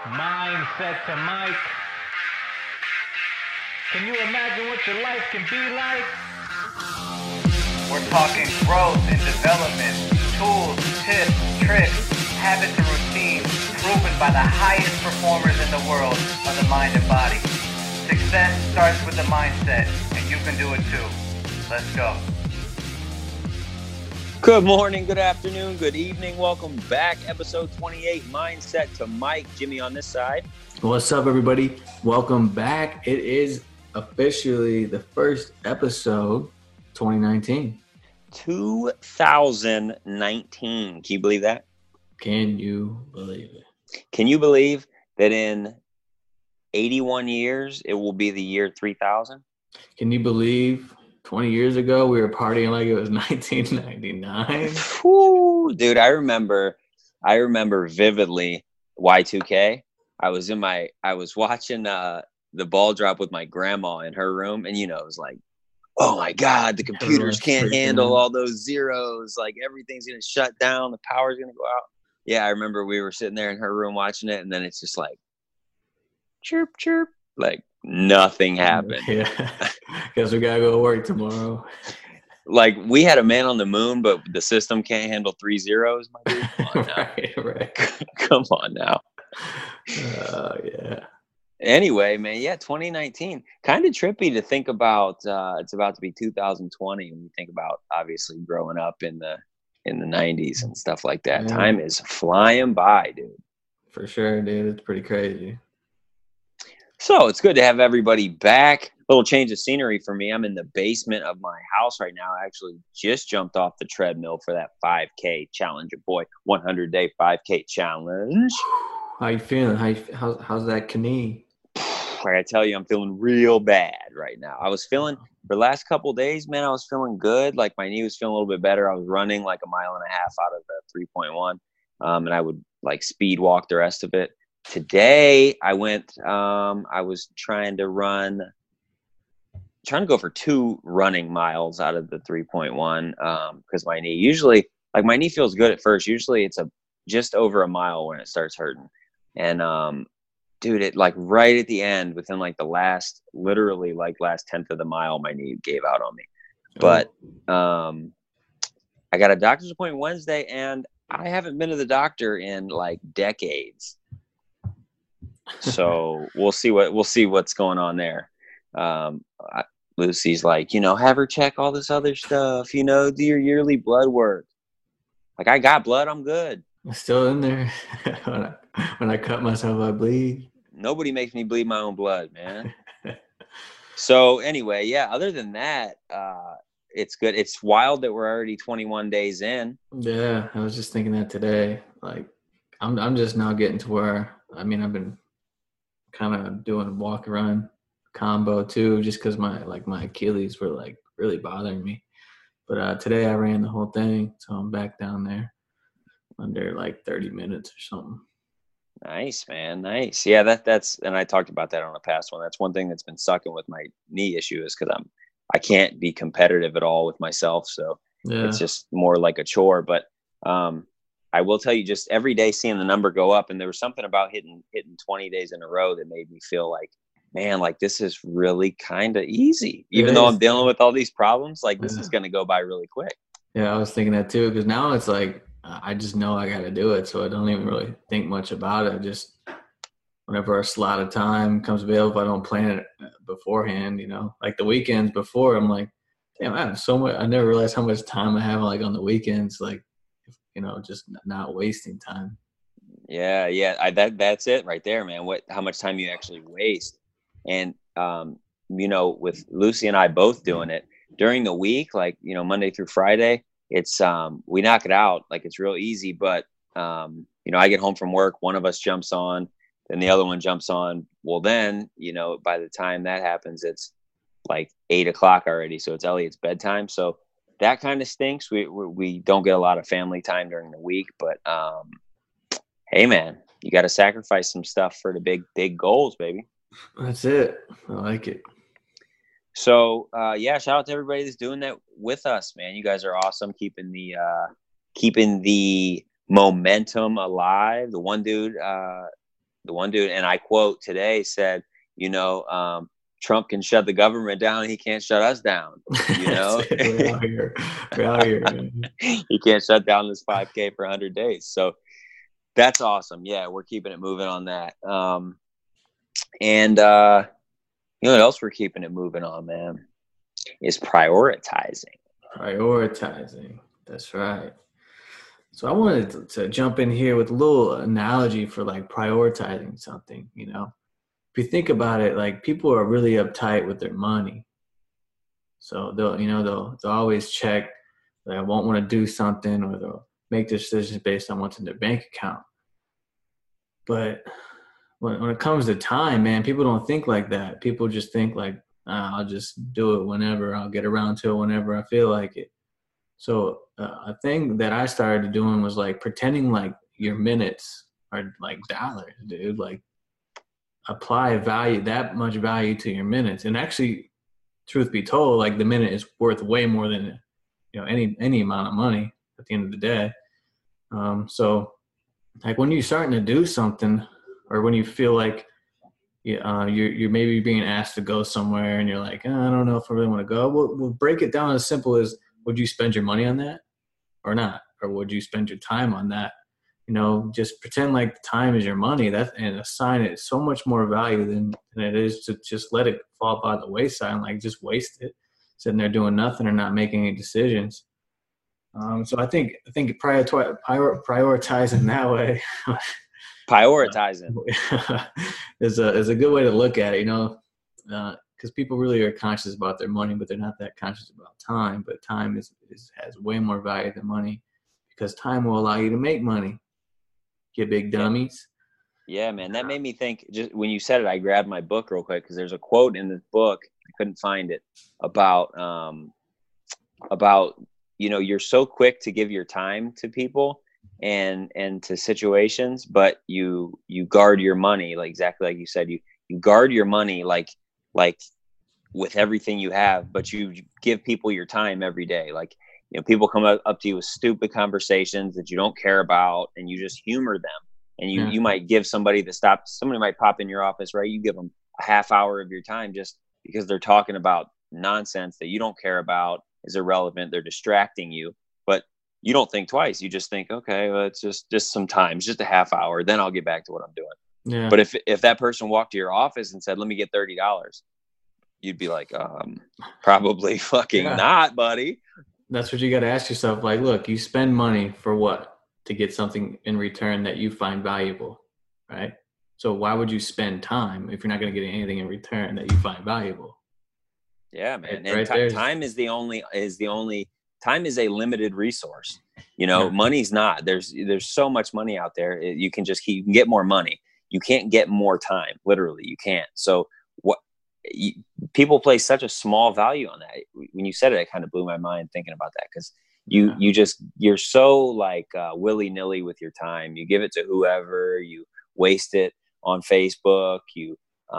Mindset to Mike. Can you imagine what your life can be like? We're talking growth and development, tools, tips, tricks, habits, and routines proven by the highest performers in the world of the mind and body. Success starts with the mindset, and you can do it too. Let's go. Good morning, good afternoon, good evening. Welcome back. Episode 28, Mindset to Mike. Jimmy on this side. What's up, everybody? Welcome back. It is officially the first episode 2019. 2019. Can you believe that? Can you believe it? Can you believe that in 81 years, it will be the year 3000? Can you believe 20 years ago we were partying like it was 1999? Whew, dude, I remember vividly Y2K. I was watching the ball drop with my grandma in her room, and it was like, oh my God, the computers can't handle all those zeros. Like everything's gonna shut down, the power's gonna go out. Yeah, I remember we were sitting there in her room watching it, and then it's just like chirp chirp, like nothing happened. Yeah. Guess we gotta go to work tomorrow. Like we had a man on the moon, but the system can't handle 3 zeros, my dude. Come on now. Right. Come on now. Yeah. Anyway, man, 2019. Kind of trippy to think about. It's about to be 2020, and you think about obviously growing up in the 90s and stuff like that. Yeah. Time is flying by, dude. For sure, dude. It's pretty crazy. So it's good to have everybody back. A little change of scenery for me. I'm in the basement of my house right now. I actually just jumped off the treadmill for that 5K challenge, your boy 100-day 5K challenge. How you feeling? How's that knee? I gotta tell you, I'm feeling real bad right now. I was feeling for the last couple of days, man, I was feeling good. Like my knee was feeling a little bit better. I was running like a mile and a half out of the 3.1. And I would like speed walk the rest of it. Today I went, I was trying to go for 2 running miles out of the 3.1. Cause my knee my knee feels good at first. Usually it's just over a mile when it starts hurting. And, dude, it like right at the end, within like the last 10th of the mile, my knee gave out on me. But I got a doctor's appointment Wednesday, and I haven't been to the doctor in like decades. So we'll see what's going on there. Lucy's like, have her check all this other stuff, do your yearly blood work. Like I got blood, I'm good. It's still in there. When I cut myself, I bleed. Nobody makes me bleed my own blood, man. So anyway, other than that, it's good. It's wild that we're already 21 days in. Yeah, I was just thinking that today. Like, I'm just now getting to where, I've been kind of doing walk run combo too, just because my Achilles were like really bothering me. But today I ran the whole thing, so I'm back down there under like 30 minutes or something. Nice, man. Nice. Yeah, that's, and I talked about that on the past one. That's one thing that's been sucking with my knee issue is because I can't be competitive at all with myself. So It's just more like a chore. But I will tell you, just every day seeing the number go up, and there was something about hitting 20 days in a row that made me feel like, man, like this is really kind of easy. Even though I'm dealing with all these problems, like this is going to go by really quick. Yeah, I was thinking that too, because now it's like, I just know I got to do it, so I don't even really think much about it. I just, whenever a slot of time comes available, I don't plan it beforehand, Like the weekends before, I'm like, damn, I have so much. I never realized how much time I have like on the weekends, like, just not wasting time. Yeah. That's it right there, man. How much time you actually waste. And, with Lucy and I both doing it during the week, like, Monday through Friday, it's we knock it out, like it's real easy. But I get home from work, one of us jumps on, then the other one jumps on. Well, then by the time that happens, it's like 8:00 already, so it's Elliot's bedtime. So that kind of stinks. We don't get a lot of family time during the week. But hey, man, you got to sacrifice some stuff for the big goals, baby. That's it. I like it. So, shout out to everybody that's doing that with us, man. You guys are awesome, keeping the momentum alive. The one dude the one dude, and I quote today said, Trump can shut the government down. He can't shut us down. We're out here. Man. He can't shut down this 5K for 100 days. So that's awesome. Yeah, we're keeping it moving on that. And what else we're keeping it moving on, man, is prioritizing. That's right. So I wanted to jump in here with a little analogy for like prioritizing something, If you think about it, like people are really uptight with their money. So they'll always check, they won't want to do something, or they'll make decisions based on what's in their bank account. But when it comes to time, man, people don't think like that. People just think like, I'll just do it whenever, I'll get around to it whenever I feel like it. So a thing that I started doing was like pretending like your minutes are like dollars, dude. Like apply that much value to your minutes. And actually, truth be told, like the minute is worth way more than, any amount of money at the end of the day. So like when you're starting to do something, or when you feel like you're maybe being asked to go somewhere and you're like, I don't know if I really want to go. We'll break it down as simple as, would you spend your money on that or not? Or would you spend your time on that? Just pretend like the time is your money, and assign it so much more value than it is to just let it fall by the wayside and like just waste it, sitting there doing nothing or not making any decisions. So I think prioritizing that way, prioritizing is a good way to look at it, because people really are conscious about their money, but they're not that conscious about time. But time has way more value than money, because time will allow you to make money. You big dummies. Yeah, man. That made me think, just when you said it, I grabbed my book real quick, because there's a quote in this book, I couldn't find it, about you're so quick to give your time to people and to situations, but you guard your money, like exactly like you said, you guard your money like with everything you have, but you give people your time every day. Like, people come up to you with stupid conversations that you don't care about, and you just humor them. And you might give somebody somebody might pop in your office, right? You give them a half hour of your time just because they're talking about nonsense that you don't care about, is irrelevant. They're distracting you, but you don't think twice. You just think, okay, well, it's just some time. It's just a half hour. Then I'll get back to what I'm doing. Yeah. But if that person walked to your office and said, let me get $30, you'd be like, probably fucking not, buddy. That's what you got to ask yourself. Like, look, you spend money for what? To get something in return that you find valuable, right? So why would you spend time if you're not going to get anything in return that you find valuable? Yeah, man. And right, time is the only time is a limited resource. Money's not. There's so much money out there. You can get more money. You can't get more time. Literally, you can't. So people place such a small value on that. When you said it, it kind of blew my mind thinking about that, because you're so like willy-nilly with your time. You give it to whoever, you waste it on Facebook, you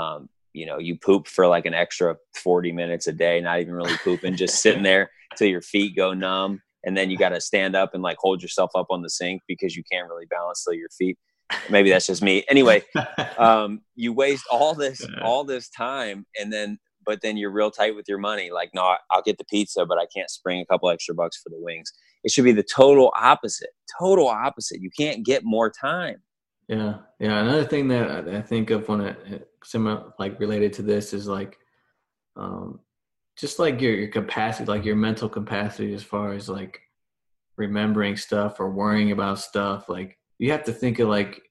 poop for like an extra 40 minutes a day, not even really pooping, just sitting there till your feet go numb. And then you got to stand up and like hold yourself up on the sink because you can't really balance till your feet. Maybe that's just me. Anyway, you waste all this time, but then you're real tight with your money. Like, no, I'll get the pizza, but I can't spring a couple extra bucks for the wings. It should be the total opposite. You can't get more time. Yeah. Another thing that I think of when it similar, like related to this, is like, just like your capacity, like your mental capacity, as far as like remembering stuff or worrying about stuff. Like, you have to think of like,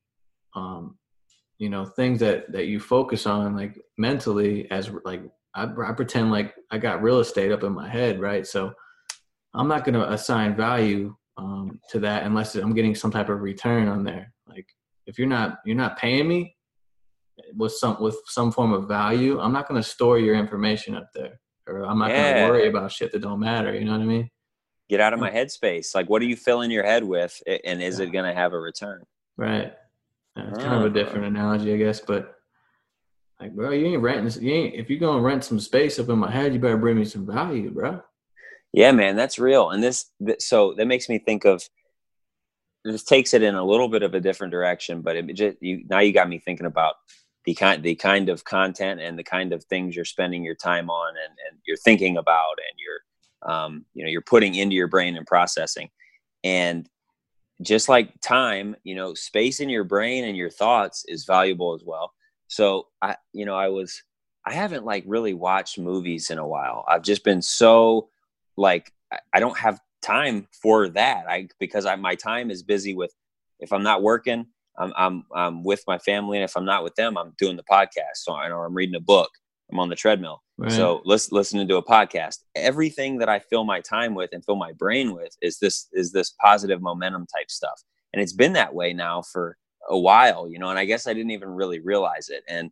things that you focus on, like mentally, as like, I pretend like I got real estate up in my head, right? So I'm not going to assign value to that unless I'm getting some type of return on there. Like, if you're not paying me with some form of value, I'm not going to store your information up there, or I'm not going to worry about shit that don't matter. You know what I mean? Get out of my headspace. Like, what are you filling your head with, and is it going to have a return? Right. It's kind of a different analogy, I guess, but like, bro, if you're going to rent some space up in my head, you better bring me some value, bro. Yeah, man, that's real. And so that makes me think of, this takes it in a little bit of a different direction, but now you got me thinking about the kind of content and the kind of things you're spending your time on and you're thinking about and you're putting into your brain and processing. And just like time, space in your brain and your thoughts is valuable as well. So I haven't like really watched movies in a while. I've just been so like, I don't have time for that. Because my time is busy with, if I'm not working, I'm with my family. And if I'm not with them, I'm doing the podcast. So I'm reading a book. I'm on the treadmill. Right. So listening to a podcast. Everything that I fill my time with and fill my brain with is this positive momentum type stuff. And it's been that way now for a while, and I guess I didn't even really realize it. And,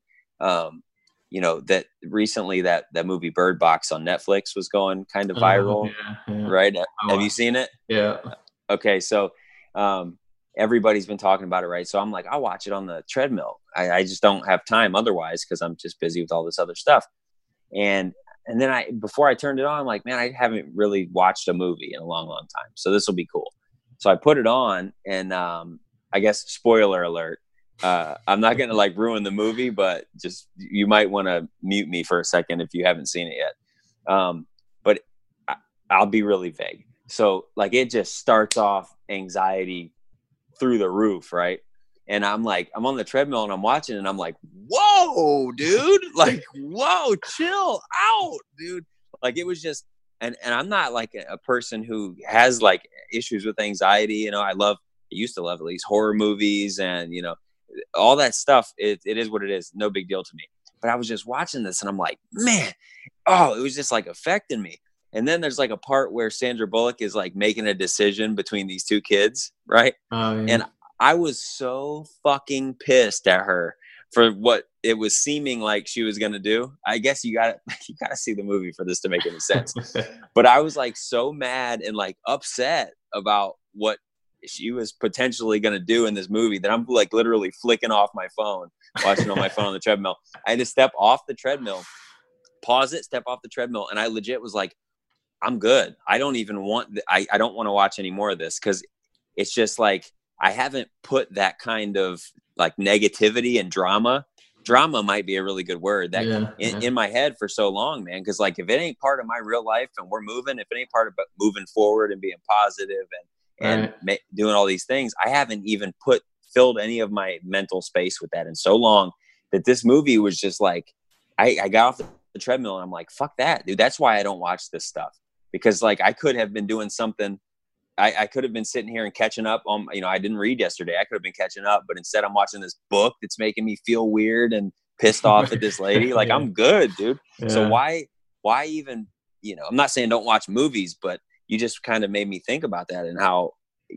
that recently that movie Bird Box on Netflix was going kind of viral, right? Have you seen it? Yeah. Okay. So, everybody's been talking about it, right? So I'm like, I'll watch it on the treadmill. I just don't have time otherwise because I'm just busy with all this other stuff. And then before I turned it on, I'm like, man, I haven't really watched a movie in a long, long time. So this will be cool. So I put it on and I guess spoiler alert. I'm not going to like ruin the movie, but just you might want to mute me for a second if you haven't seen it yet. But I'll be really vague. So like it just starts off anxiety through the roof, right? And I'm on the treadmill and I'm watching and I'm like, whoa, dude, like, whoa, chill out, dude. Like it was just, and I'm not like a person who has like issues with anxiety. I used to love at least horror movies and, all that stuff. It is what it is. No big deal to me. But I was just watching this and I'm like, man, it was just like affecting me. And then there's like a part where Sandra Bullock is like making a decision between these two kids, right? Oh, yeah. And I was so fucking pissed at her for what it was seeming like she was going to do. I guess you got to see the movie for this to make any sense. But I was like so mad and like upset about what she was potentially going to do in this movie that I'm like literally flicking off my phone, watching on my phone on the treadmill. I had to step off the treadmill, pause it, step off the treadmill. And I legit was like, I'm good. I don't even want, I don't want to watch any more of this because it's just like, I haven't put that kind of like negativity and drama might be a really good word that in my head for so long, man. Cause like, if it ain't part of my real life and we're moving, if it ain't part of moving forward and being positive and doing all these things, I haven't even filled any of my mental space with that in so long that this movie was just like, I got off the treadmill and I'm like, fuck that, dude. That's why I don't watch this stuff. Because like I could have been doing something. I could have been sitting here and catching up on, I didn't read yesterday. I could have been catching up, but instead I'm watching this book that's making me feel weird and pissed off at this lady. Like I'm good, dude. Yeah. So why even, I'm not saying don't watch movies, but you just kind of made me think about that and how,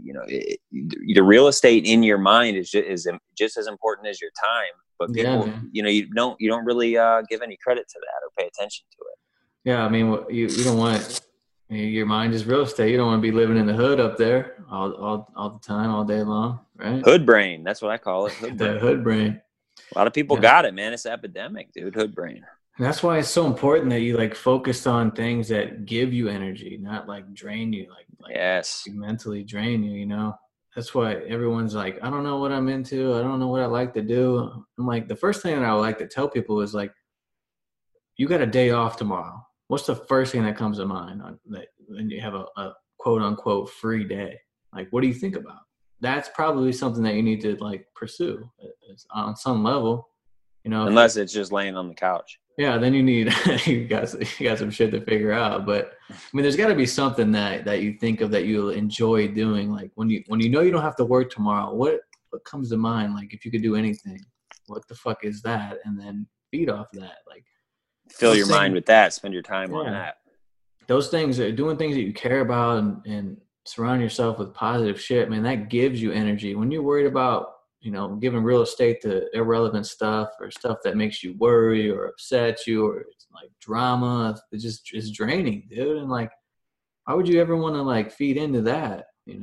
the real estate in your mind is just as important as your time. But people, you don't really give any credit to that or pay attention to it. Yeah. I mean, you don't want your mind is real estate. You don't want to be living in the hood up there all the time, all day long, right? Hood brain. That's what I call it. Hood brain. A lot of people got it, man. It's an epidemic, dude. Hood brain. And that's why it's so important that you like focus on things that give you energy, not like drain you, like yes, mentally drain you. That's why everyone's like, I don't know what I'm into. I don't know what I like to do. I'm like, the first thing that I would like to tell people is like, you got a day off tomorrow. What's the first thing that comes to mind when you have a quote unquote free day? Like, what do you think about? That's probably something that you need to like pursue on some level, unless it's just laying on the couch. Yeah. Then you got some shit to figure out. But I mean, there's gotta be something that you think of that you'll enjoy doing. Like when you you don't have to work tomorrow, what comes to mind? Like if you could do anything, what the fuck is that? And then feed off that. Like, fill your mind with that. Spend your time on that. Those things are doing things that you care about and surround yourself with positive shit, man. That gives you energy. When you're worried about, giving real estate to irrelevant stuff or stuff that makes you worry or upset you or it's like drama, it's draining, dude. And like, why would you ever want to like feed into that?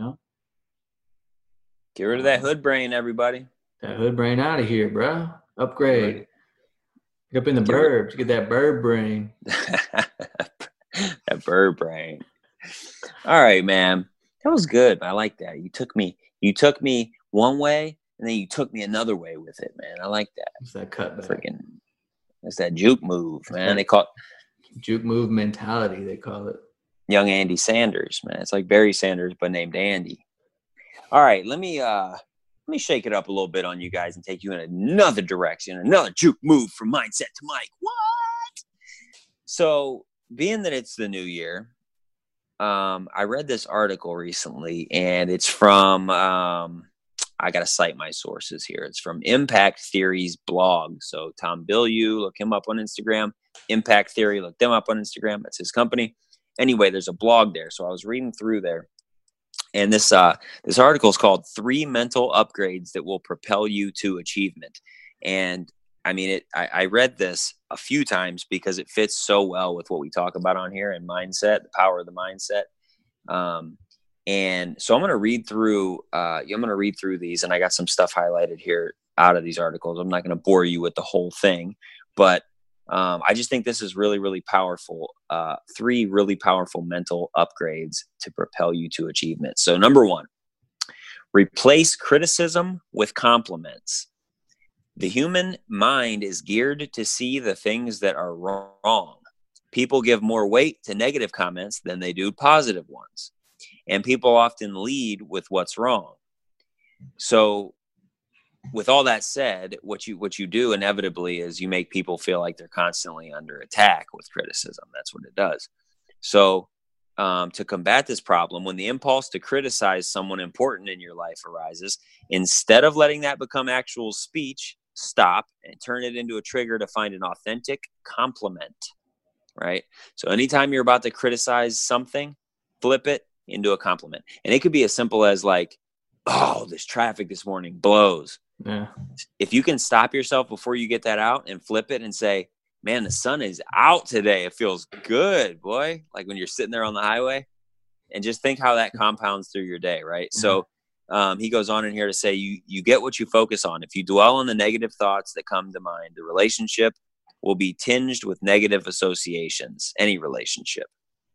Get rid of that hood brain, everybody. That hood brain out of here, bro. Upgrade. Get up in the burbs. Get that bird brain. That bird brain. All right, man. That was good. I like that. You took me You took me one way and then you took me another way with it, man. I like that. It's that cutback. Freaking, it's that juke move, man. They call it juke move mentality, they call it. young Andy Sanders, man. It's like Barry Sanders, but named Andy. All right, let me shake it up a little bit on you guys and take you in another direction, another juke move from Mindset to Mike. What? So, being that it's the new year, I read this article recently, and it's from, I got to cite my sources here. It's from Impact Theory's blog. So Tom Bilyeu, look him up on Instagram. Impact Theory, look them up on Instagram. That's his company. Anyway, there's a blog there. So I was reading through there. And this article is called 3 Mental Upgrades That Will Propel You to Achievement. And I mean, I read this a few times because it fits so well with what we talk about on here and mindset, the power of the mindset. And so I'm going to read through these, and I got some stuff highlighted here out of these articles. I'm not going to bore you with the whole thing, but I just think this is really, really powerful. 3 really powerful mental upgrades to propel you to achievement. So number 1, replace criticism with compliments. The human mind is geared to see the things that are wrong. People give more weight to negative comments than they do positive ones. And people often lead with what's wrong. So with all that said, what you do inevitably is you make people feel like they're constantly under attack with criticism. That's what it does. So to combat this problem, when the impulse to criticize someone important in your life arises, instead of letting that become actual speech, stop and turn it into a trigger to find an authentic compliment, right? So anytime you're about to criticize something, flip it into a compliment. And it could be as simple as like, oh, this traffic this morning blows. Yeah. If you can stop yourself before you get that out and flip it and say, man, the sun is out today. It feels good, boy. Like when you're sitting there on the highway, and just think how that compounds through your day, right? Mm-hmm. So he goes on in here to say, you get what you focus on. If you dwell on the negative thoughts that come to mind, the relationship will be tinged with negative associations, any relationship.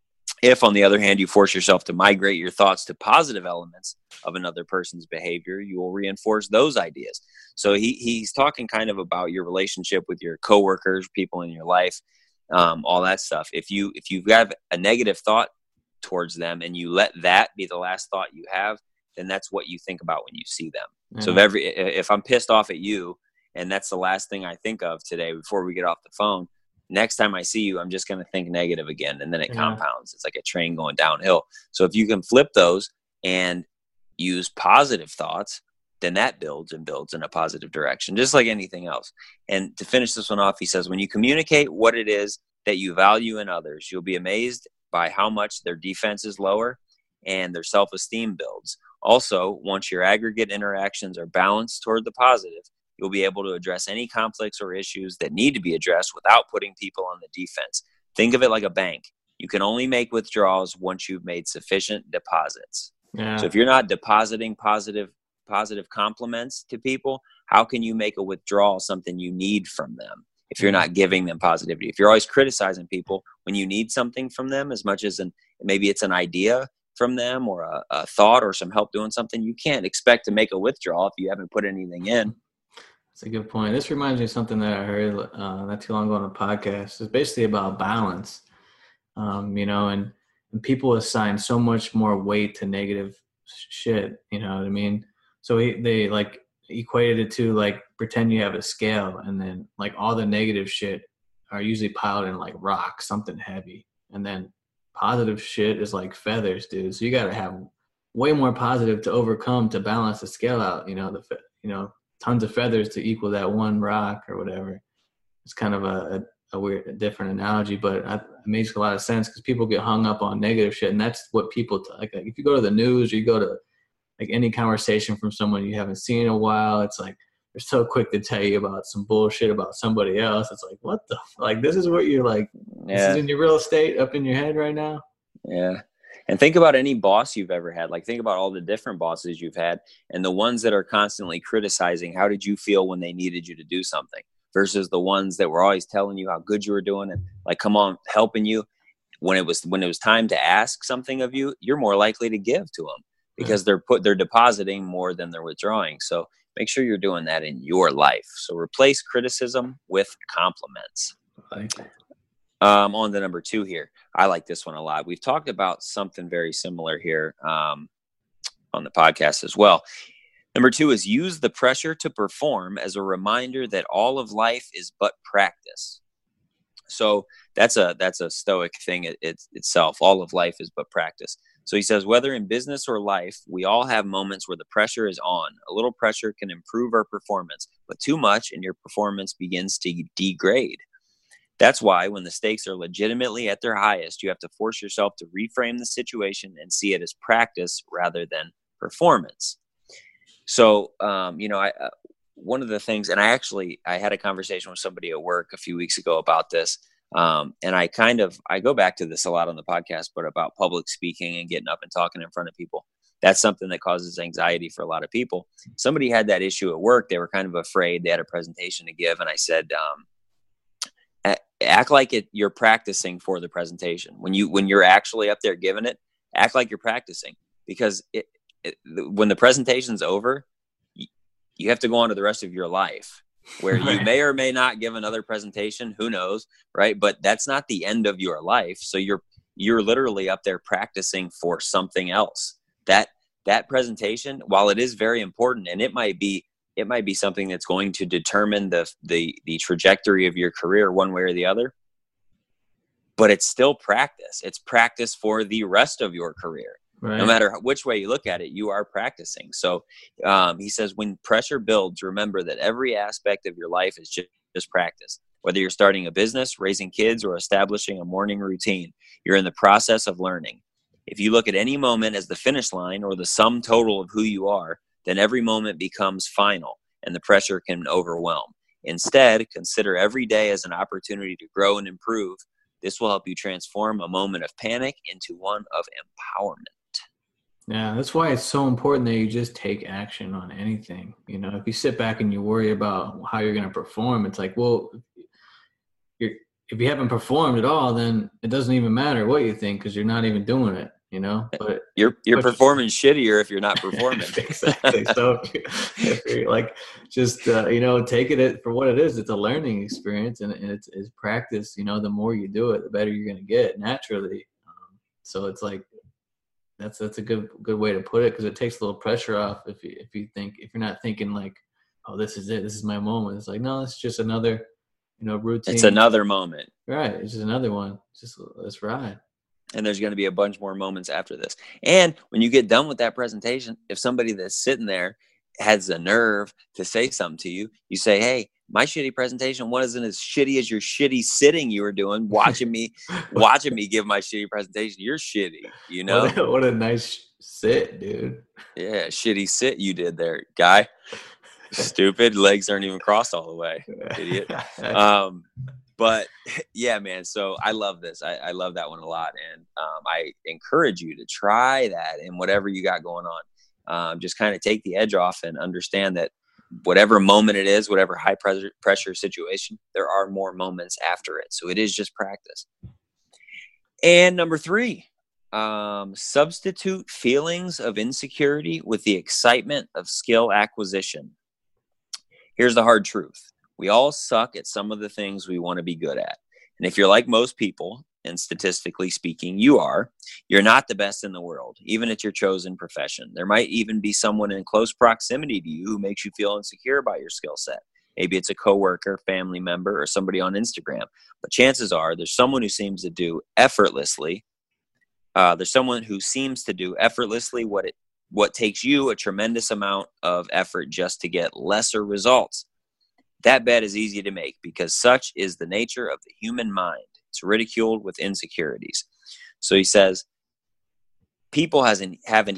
If, on the other hand, you force yourself to migrate your thoughts to positive elements of another person's behavior, you will reinforce those ideas. So he's talking kind of about your relationship with your coworkers, people in your life, all that stuff. If you've got a negative thought towards them and you let that be the last thought you have, then that's what you think about when you see them. Mm-hmm. So if I'm pissed off at you and that's the last thing I think of today before we get off the phone, next time I see you, I'm just going to think negative again. And then it compounds. It's like a train going downhill. So if you can flip those and use positive thoughts, then that builds and builds in a positive direction, just like anything else. And to finish this one off, he says, when you communicate what it is that you value in others, you'll be amazed by how much their defense is lower and their self-esteem builds. Also, once your aggregate interactions are balanced toward the positive, you'll be able to address any conflicts or issues that need to be addressed without putting people on the defense. Think of it like a bank. You can only make withdrawals once you've made sufficient deposits. Yeah. So if you're not depositing positive compliments to people, how can you make a withdrawal something you need from them if you're not giving them positivity? If you're always criticizing people when you need something from them, as much as maybe it's an idea from them or a thought or some help doing something, you can't expect to make a withdrawal if you haven't put anything in. That's a good point. This reminds me of something that I heard not too long ago on a podcast. It's basically about balance, and people assign so much more weight to negative shit. You know what I mean? So they like equated it to like pretend you have a scale, and then like all the negative shit are usually piled in like rocks, something heavy, and then positive shit is like feathers, dude. So you got to have way more positive to overcome to balance the scale out. Tons of feathers to equal that one rock or whatever. It's kind of a weird, different analogy, but it makes a lot of sense because people get hung up on negative shit, and that's what people like. If you go to the news or you go to like any conversation from someone you haven't seen in a while, it's like they're so quick to tell you about some bullshit about somebody else. It's like, what the like? This is what you're like. Yeah. This is in your real estate up in your head right now. Yeah. And think about any boss you've ever had. Like, think about all the different bosses you've had and the ones that are constantly criticizing. How did you feel when they needed you to do something versus the ones that were always telling you how good you were doing and like, come on, helping you when it was time to ask something of you, you're more likely to give to them because they're depositing more than they're withdrawing. So make sure you're doing that in your life. So replace criticism with compliments. On to number 2 here. I like this one a lot. We've talked about something very similar here on the podcast as well. Number 2 is use the pressure to perform as a reminder that all of life is but practice. So that's a Stoic thing itself. All of life is but practice. So he says, whether in business or life, we all have moments where the pressure is on. A little pressure can improve our performance, but too much and your performance begins to degrade. That's why when the stakes are legitimately at their highest, you have to force yourself to reframe the situation and see it as practice rather than performance. So, one of the things, and I had a conversation with somebody at work a few weeks ago about this. And I go back to this a lot on the podcast, but about public speaking and getting up and talking in front of people. That's something that causes anxiety for a lot of people. Somebody had that issue at work. They were kind of afraid. They had a presentation to give. And I said, act like you're practicing for the presentation. When you're actually up there giving it, act like you're practicing, because when the presentation's over, you have to go on to the rest of your life where you may or may not give another presentation. Who knows? Right. But that's not the end of your life. So you're literally up there practicing for something else. That presentation, while it is very important, and it might be something that's going to determine the trajectory of your career one way or the other, but it's still practice. It's practice for the rest of your career. Right. No matter which way you look at it, you are practicing. So he says, when pressure builds, remember that every aspect of your life is just practice. Whether you're starting a business, raising kids, or establishing a morning routine, you're in the process of learning. If you look at any moment as the finish line or the sum total of who you are, then every moment becomes final and the pressure can overwhelm. Instead, consider every day as an opportunity to grow and improve. This will help you transform a moment of panic into one of empowerment. Yeah, that's why it's so important that you just take action on anything. If you sit back and you worry about how you're going to perform, it's like, well, if you haven't performed at all, then it doesn't even matter what you think, because you're not even doing it. But you're performing shittier if you're not performing. Exactly. So if you're like, just take it for what it is. It's a learning experience, and it's practice. The more you do it, the better you're going to get naturally. So it's like, that's a good way to put it, because it takes a little pressure off if you're not thinking like, oh, this is it, this is my moment. It's like, no, it's just another routine. It's another moment. Right. It's just another one. Just let's ride. And there's going to be a bunch more moments after this. And when you get done with that presentation, if somebody that's sitting there has the nerve to say something to you, you say, hey, my shitty presentation wasn't as shitty as your shitty sitting you were doing, watching me give my shitty presentation. You're shitty, What a nice sit, dude. Yeah, shitty sit you did there, guy. Stupid. Legs aren't even crossed all the way, idiot. But yeah, man. So I love this. I love that one a lot, and I encourage you to try that in whatever you got going on. Just kind of take the edge off and understand that whatever moment it is, whatever high pressure situation, there are more moments after it. So it is just practice. And number 3, substitute feelings of insecurity with the excitement of skill acquisition. Here's the hard truth. We all suck at some of the things we want to be good at. And if you're like most people, and statistically speaking, you're not the best in the world, even at your chosen profession. There might even be someone in close proximity to you who makes you feel insecure about your skill set. Maybe it's a coworker, family member, or somebody on Instagram. But chances are there's someone who seems to do effortlessly. What takes you a tremendous amount of effort just to get lesser results. That bet is easy to make, because such is the nature of the human mind. It's ridiculed with insecurities. So he says, people have an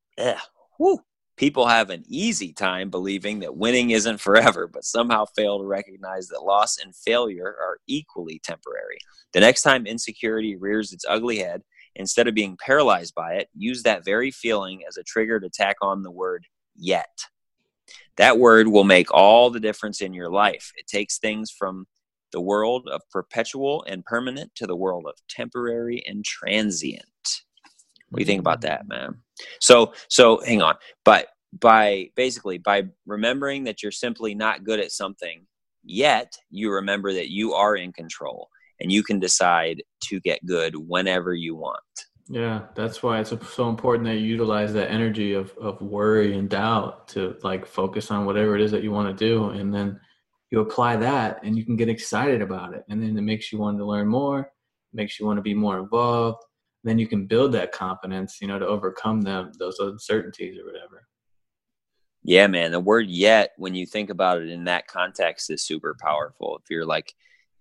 easy time believing that winning isn't forever, but somehow fail to recognize that loss and failure are equally temporary. The next time insecurity rears its ugly head, instead of being paralyzed by it, use that very feeling as a trigger to tack on the word yet. That word will make all the difference in your life. It takes things from the world of perpetual and permanent to the world of temporary and transient. What do you think about that, man? So hang on. But by remembering that you're simply not good at something, yet you remember that you are in control and you can decide to get good whenever you want. Yeah, that's why it's so important that you utilize that energy of worry and doubt to like focus on whatever it is that you want to do. And then you apply that and you can get excited about it. And then it makes you want to learn more, makes you want to be more involved. Then you can build that confidence, to overcome those uncertainties or whatever. Yeah, man. The word yet, when you think about it in that context, is super powerful. If you're like,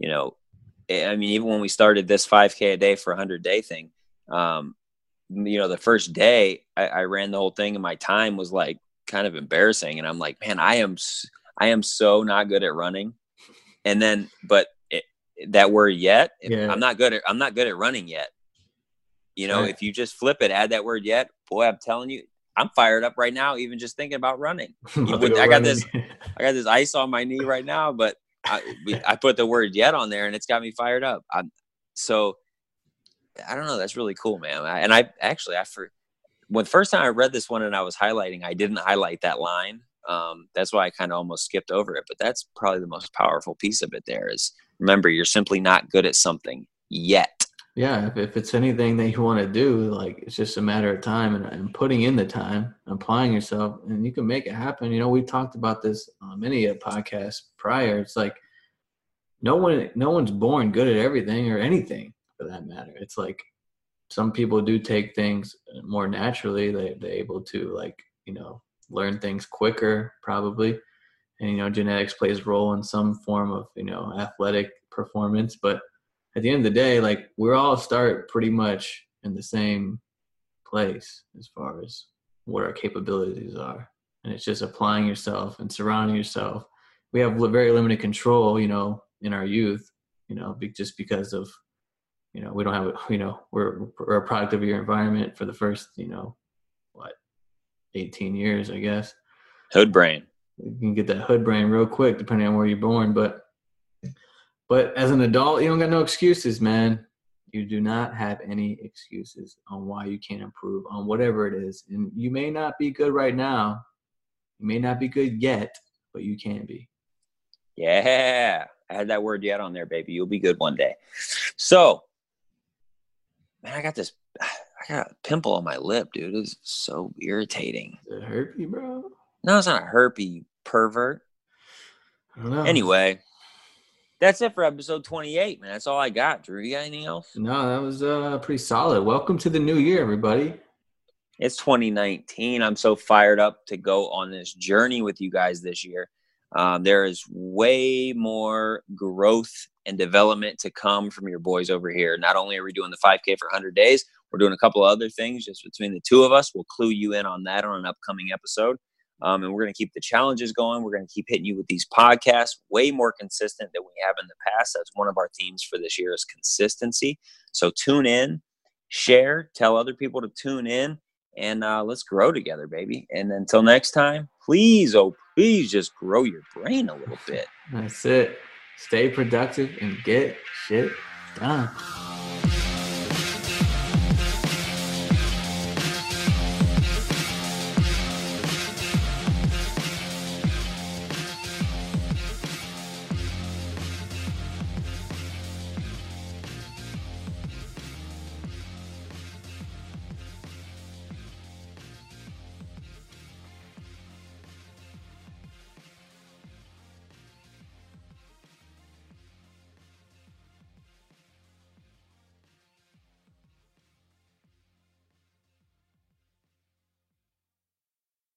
even when we started this 5K a day for 100-day thing, the first day I ran the whole thing and my time was like kind of embarrassing. And I'm like, man, I am so not good at running. And then, but that word yet, I'm not good at running yet. Right. If you just flip it, add that word yet, boy, I'm telling you, I'm fired up right now, even just thinking about running. I got this ice on my knee right now, but I put the word yet on there and it's got me fired up. So I don't know. That's really cool, man. When the first time I read this one and I was highlighting, I didn't highlight that line. That's why I kind of almost skipped over it, but that's probably the most powerful piece of it there is remember, you're simply not good at something yet. Yeah, if it's anything that you want to do, like it's just a matter of time and putting in the time, applying yourself, and you can make it happen. We talked about this on many podcasts prior. It's like no one's born good at everything or anything for that matter. It's like some people do take things more naturally. They're able to learn things quicker probably. And, genetics plays a role in some form of, athletic performance, but at the end of the day, like we all start pretty much in the same place as far as what our capabilities are. And it's just applying yourself and surrounding yourself. We have very limited control, in our youth, just because of, we don't have, we're a product of your environment for the first, 18 years, I guess. Hood brain. You can get that hood brain real quick, depending on where you're born. But as an adult, you don't got no excuses, man. You do not have any excuses on why you can't improve on whatever it is. And you may not be good right now. You may not be good yet, but you can be. Yeah. I had that word yet on there, baby. You'll be good one day. So, man, I got a pimple on my lip, dude. It's so irritating. Is it herpy, bro? No, it's not a herpy, pervert. I don't know. Anyway, that's it for episode 28, man. That's all I got. Drew, you got anything else? No, that was pretty solid. Welcome to the new year, everybody. It's 2019. I'm so fired up to go on this journey with you guys this year. There is way more growth and development to come from your boys over here. Not only are we doing the 5K for 100 days, we're doing a couple of other things just between the two of us. We'll clue you in on that on an upcoming episode. And we're going to keep the challenges going. We're going to keep hitting you with these podcasts way more consistent than we have in the past. That's one of our themes for this year is consistency. So tune in, share, tell other people to tune in, and let's grow together, baby. And until next time, please just grow your brain a little bit. That's it. Stay productive and get shit done.